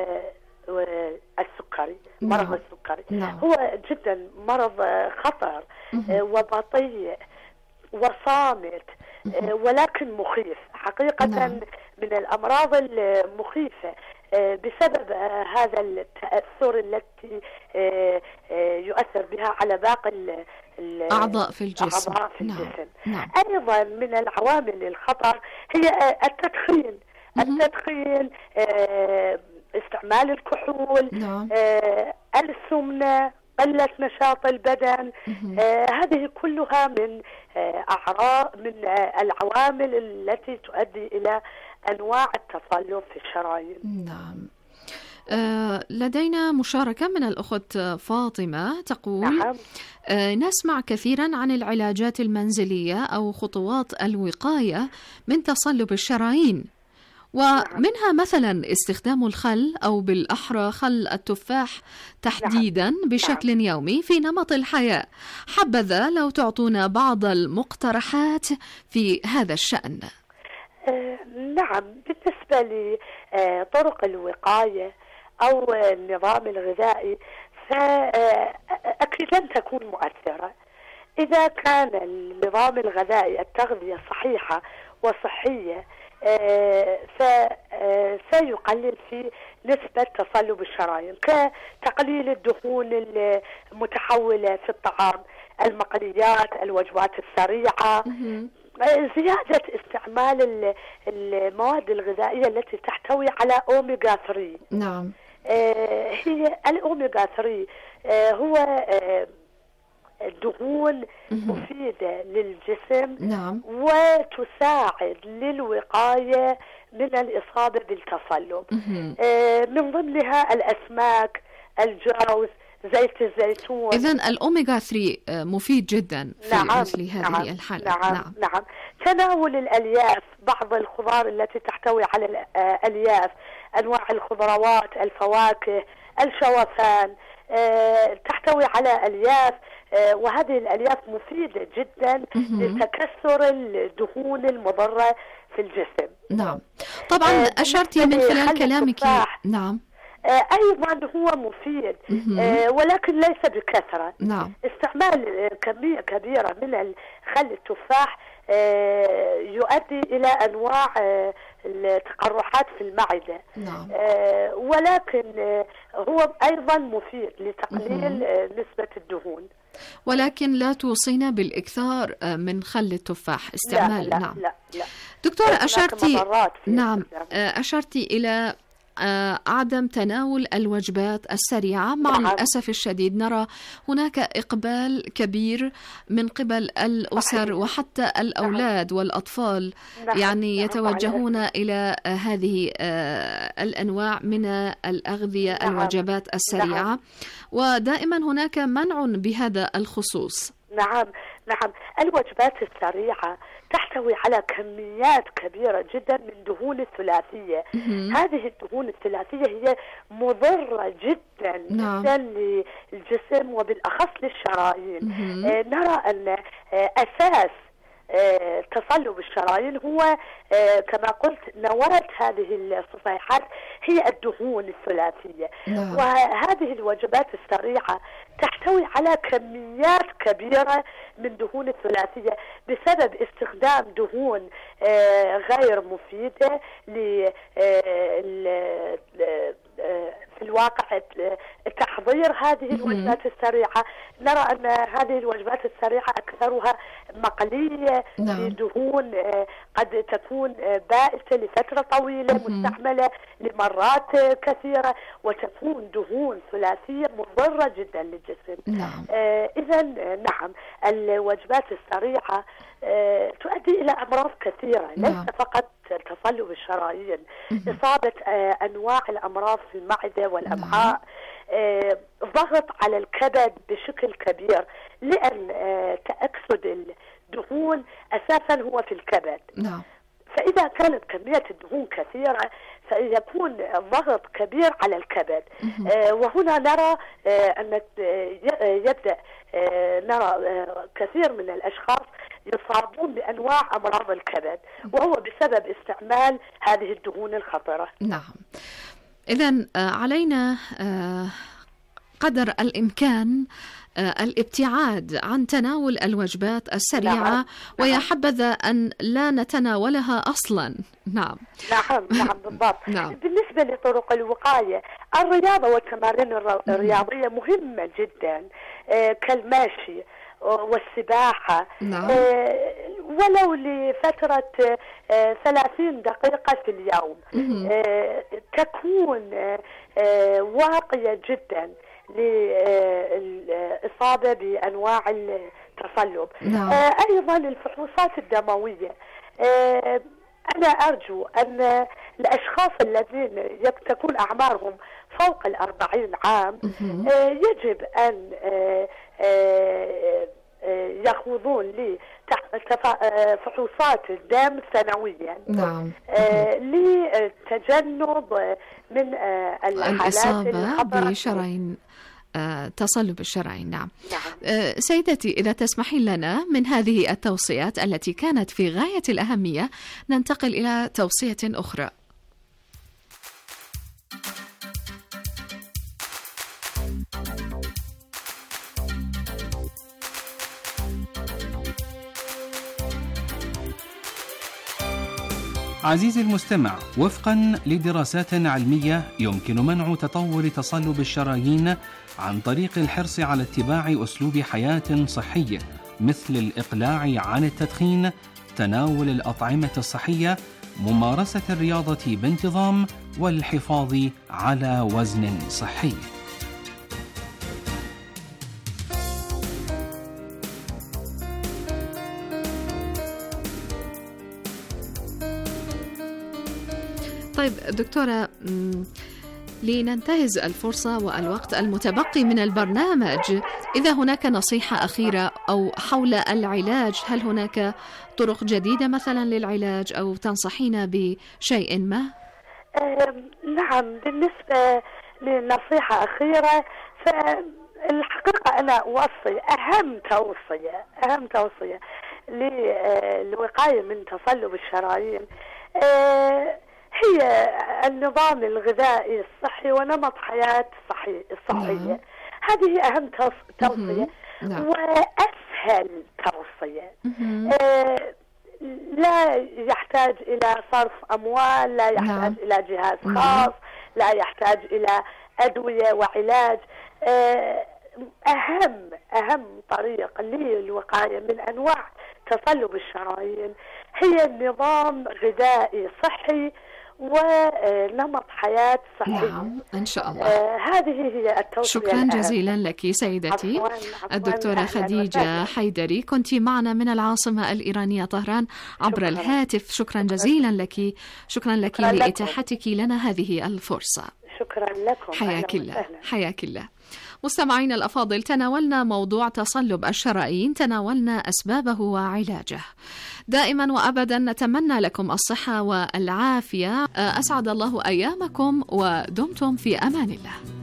السكري. مرض نعم. السكري نعم. هو جدا مرض خطر وبطيء وصامت، ولكن مخيف حقيقة. نعم. من الأمراض المخيفة بسبب هذا التأثر التي يؤثر بها على باقي
الأعضاء في الجسم.
أعضاء في الجسم.
نعم. نعم.
أيضا من العوامل الخطر هي التدخين. التدخين، استعمال الكحول، نعم. السمنة، قلة نشاط البدن. آه هذه كلها من آه أعراض من آه العوامل التي تؤدي إلى أنواع التصلب في الشرايين.
نعم. آه لدينا مشاركة من الأخت فاطمة تقول: نعم. آه نسمع كثيرا عن العلاجات المنزلية أو خطوات الوقاية من تصلب الشرايين، ومنها مثلا استخدام الخل أو بالأحرى خل التفاح تحديدا بشكل يومي في نمط الحياة. حبذا لو تعطونا بعض المقترحات في هذا الشأن.
آه نعم، بالنسبة لطرق الوقاية أو النظام الغذائي فأكيد لن تكون مؤثرة إذا كان النظام الغذائي التغذية صحيحة وصحية، فسيقلل في نسبة تصلب الشرايين، كتقليل الدهون المتحولة في الطعام، المقليات، الوجبات السريعة، زيادة استعمال المواد الغذائية التي تحتوي على أوميغا ثلاثة.
نعم.
هي الأوميغا ثلاثة هو دهون مفيدة للجسم.
نعم.
وتساعد للوقاية من الإصابة بالتصلب. آه من ضمنها الأسماك، الجوز، زيت الزيتون.
إذن الأوميغا ثلاثة مفيد جدا في نعم. مثل هذه نعم. الحالة.
نعم. نعم. نعم. تناول الألياف، بعض الخضار التي تحتوي على الألياف، أنواع الخضروات، الفواكه، الشوفان، آه تحتوي على ألياف، آه وهذه الألياف مفيدة جدا لتكسر الدهون المضرة في الجسم.
نعم. طبعا آه أشرتي من خلال كلامك. نعم.
آه أيضا هو مفيد، آه ولكن ليس بكثرة.
نعم.
استعمال كمية كبيرة من خل التفاح آه يؤدي إلى أنواع آه التقرحات في المعدة.
نعم.
آه ولكن آه هو أيضا مفيد لتقليل آه نسبة الدهون.
ولكن لا توصينا بالإكثار من خل التفاح استعمال.
لا لا
نعم.
لا لا.
دكتورة أشرتي نعم أشرتي إلى عدم تناول الوجبات السريعة. مع نعم. الأسف الشديد نرى هناك إقبال كبير من قبل الأسر صحيح. وحتى الأولاد نعم. والأطفال نعم. يعني نعم. يتوجهون نعم. إلى هذه الأنواع من الأغذية نعم. الوجبات السريعة نعم. ودائما هناك منع بهذا الخصوص.
نعم نعم. الوجبات السريعة تحتوي على كميات كبيرة جدا من دهون الثلاثية. هذه الدهون الثلاثية هي مضرة جدا
نعم.
جدا للجسم وبالأخص للشرايين. آه نرى أن آه أساس آه تصلب الشرايين هو آه كما قلت نواة هذه الصفيحات هي الدهون الثلاثية.
نعم.
وهذه الوجبات السريعة تحتوي على كميات كبيرة من دهون الثلاثية بسبب استخدام دهون آه غير مفيدة في الواقع تحضير هذه الوجبات السريعة، نرى أن هذه الوجبات السريعة أكثرها مقلية بدهون قد تكون بائسة لفترة طويلة مستعملة لمرات كثيرة، وتكون دهون ثلاثية مضرة جدا للجسم.
نعم.
آه إذا نعم الوجبات السريعة آه تؤدي إلى أمراض كثيرة، ليس
نعم.
فقط تصلب الشرايين، إصابة آه أنواع الأمراض في المعدة والأمعاء، آه ضغط على الكبد بشكل كبير، لأن آه تأكسد الدهون أساسا هو في الكبد.
نعم.
فإذا كانت كمية الدهون كثيرة سيكون ضغط كبير على الكبد. آه وهنا نرى آه أن يبدأ آه نرى آه كثير من الأشخاص يصابون بأنواع أمراض الكبد، وهو بسبب استعمال هذه الدهون الخطرة.
نعم. إذن علينا قدر الإمكان الابتعاد عن تناول الوجبات السريعة. نعم. ويا حبذا أن لا نتناولها أصلا. نعم
نعم نعم بالضبط.
نعم.
بالنسبة لطرق الوقاية، الرياضة والتمارين الرياضية مهمة جدا كالمشي والسباحة.
نعم.
ولو لفترة ثلاثين دقيقة في اليوم تكون واقية جدا للإصابة بأنواع التصلب.
نعم.
أيضا الفحوصات الدموية، أنا أرجو أن الأشخاص الذين تكون أعمارهم فوق الأربعين عام يجب أن يخوضون لفحوصات الدم سنويا.
نعم.
لتجنب من
الإصابة بشرايين تصلب الشرايين. نعم.
نعم.
سيدتي، إذا تسمحين لنا من هذه التوصيات التي كانت في غاية الأهمية ننتقل إلى توصية أخرى.
عزيزي المستمع، وفقا لدراسات علمية يمكن منع تطور تصلب الشرايين عن طريق الحرص على اتباع أسلوب حياة صحي، مثل الإقلاع عن التدخين، تناول الأطعمة الصحية، ممارسة الرياضة بانتظام، والحفاظ على وزن صحي.
طيب دكتورة، لننتهز الفرصة والوقت المتبقي من البرنامج، إذا هناك نصيحة أخيرة أو حول العلاج، هل هناك طرق جديدة مثلا للعلاج أو تنصحين بشيء ما؟
نعم، بالنسبة لنصيحة أخيرة فالحقيقة أنا أوصي أهم توصية أهم توصية للوقاية من تصلب الشرايين هي النظام الغذائي الصحي ونمط حياة صحي الصحية. هذه أهم توصية وأسهل توصية. آه لا يحتاج إلى صرف أموال، لا يحتاج نعم. إلى جهاز خاص، لا يحتاج إلى أدوية وعلاج. آه أهم أهم طريق للوقاية من أنواع تصلب الشرايين هي النظام غذائي صحي ونمط حياة صحي.
نعم إن شاء الله.
آه هذه هي التوصية.
شكرا الآن. جزيلا لك سيدتي. عفواً عفواً الدكتورة خديجة حيدري، كنت معنا من العاصمة الإيرانية طهران عبر شكراً. الهاتف. شكرا جزيلا لك. شكرا لك شكرا لإتاحتك لنا هذه الفرصة.
شكرا لكم.
حياك الله. حياك الله. مستمعينا الأفاضل، تناولنا موضوع تصلب الشرايين، تناولنا أسبابه وعلاجه. دائما وأبدا نتمنى لكم الصحة والعافية. أسعد الله أيامكم ودمتم في أمان الله.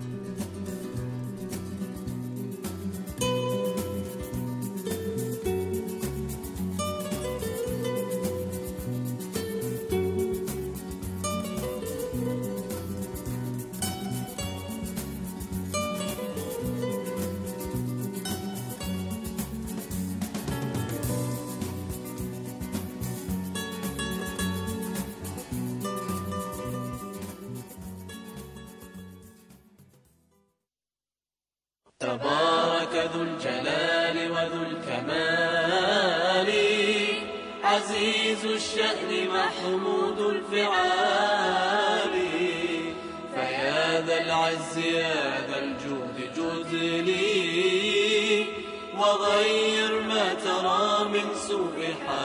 ذو الجلال وذو الكمال عزيز الشأن محمود الفعال فيا ذا العز يا ذا الجود جد لي وغير ما ترى من سوء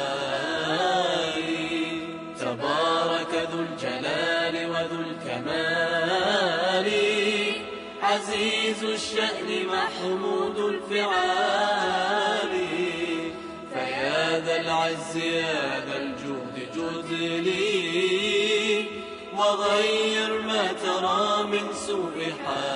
حالي تبارك ذو الجلال وذو الكمال عزيز الشأن محمود الفعال فيا ذا العز يا ذا الجود جد لي وغير ما ترى من سوء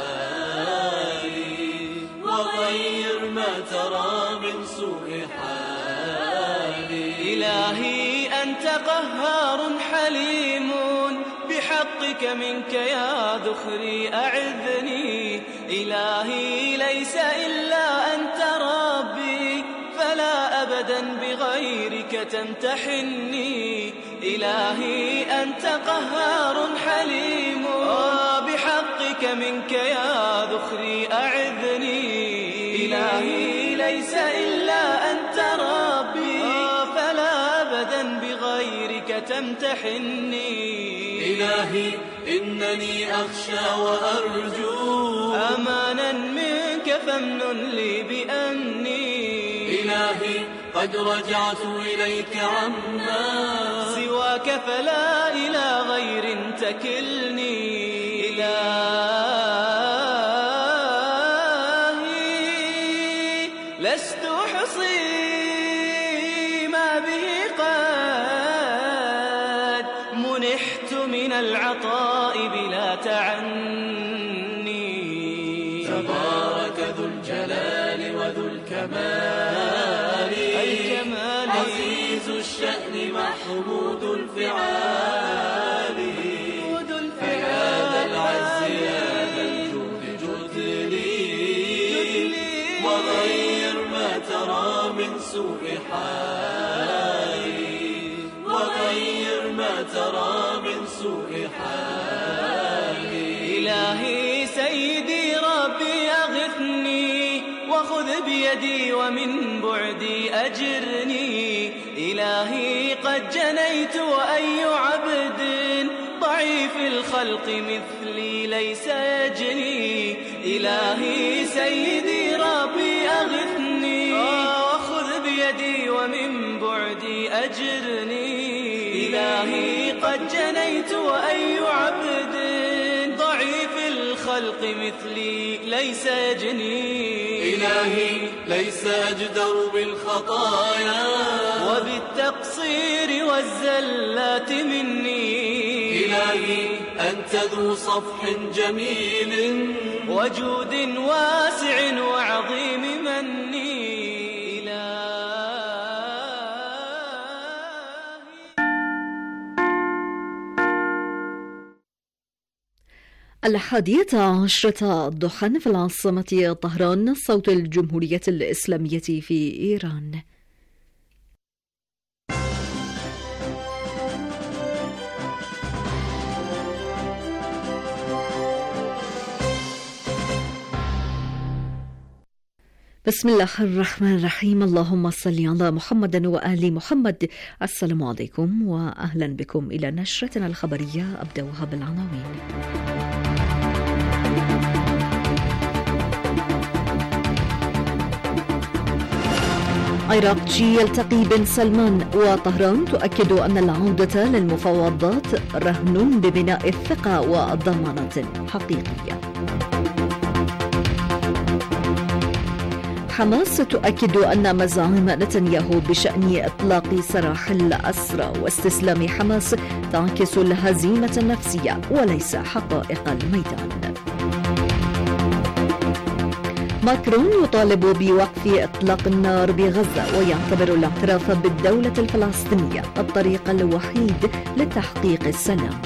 حالي وغير ما ترى من سوء حالي
إلهي أنت قهار حليم بحقك منك يا ذخري أعذني إلهي ليس إلا أنت ربي فلا أبدا بغيرك تمتحني إلهي أنت قهار حليم بحقك منك يا ذخري أعذني إلهي ليس إلا أنت ربي فلا أبدا بغيرك تمتحني
إلهي إنني أخشى وأرجو
أمانا منك فامنن لي بأني
إلهي قد رجعت إليك عما
سواك فلا إلى غير تكلني إلهي لست أحصي ما به قد منحت من العطاء بلا تعني
تبارك ذو الجلال وذو الكمال
الكمال
عزيز الشأن محمود الفعال فيا ذا العز يا ذا الجود جد لي وغير ما ترى من سوء حالي وغير ما ترى من سوء حالي
إلهي سيدي ربي أغثني وخذ بيدي ومن بعدي أجرني إلهي قد جنيت وأي عبد ضعيف الخلق مثلي ليس يجني إلهي سيدي ربي أغثني وخذ بيدي ومن بعدي أجرني إلهي قد جنيت وأي عبد ضعيف الخلق مثلي ليس يجني
إلهي ليس أجدر بالخطايا
وبالتقصير والزلات مني
إلهي أنت ذو صفح جميل
وجود واسع وعظيم مني
الحادية عشرة ضحى في العاصمة طهران صوت الجمهورية الإسلامية في إيران. بسم الله الرحمن الرحيم. اللهم صل على محمد وآل محمد. السلام عليكم وأهلا بكم إلى نشرتنا الخبرية، أبدأها بالعناوين. عراقجي يلتقي بن سلمان، وطهران تؤكد أن العودة للمفاوضات رهن ببناء الثقة وضمانة حقيقية. حماس تؤكد أن مزاعم نتنياهو بشأن إطلاق سراح الأسرى واستسلام حماس تعكس الهزيمة النفسية وليس حقائق الميدان. ماكرون يطالب بوقف إطلاق النار بغزة ويعتبر الاعتراف بالدولة الفلسطينية الطريق الوحيد لتحقيق السلام.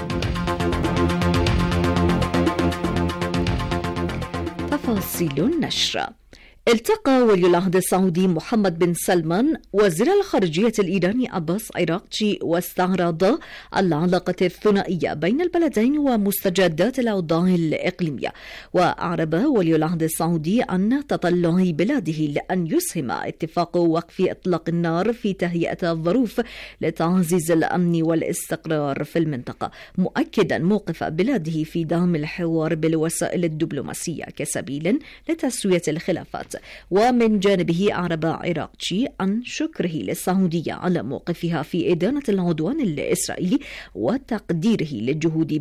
تفاصيل النشر. التقى ولي العهد السعودي محمد بن سلمان وزير الخارجية الإيراني عباس عراقچي واستعرضا العلاقة الثنائية بين البلدين ومستجدات الأوضاع الإقليمية. وأعرب ولي العهد السعودي عن تطلع بلاده لأن يسهم اتفاق وقف إطلاق النار في تهيئة الظروف لتعزيز الأمن والاستقرار في المنطقة، مؤكدا موقف بلاده في دعم الحوار بالوسائل الدبلوماسية كسبيل لتسوية الخلافات. ومن جانبه أعرب عراقچي عن شكره للسعودية على موقفها في إدانة العدوان الإسرائيلي وتقديره للجهود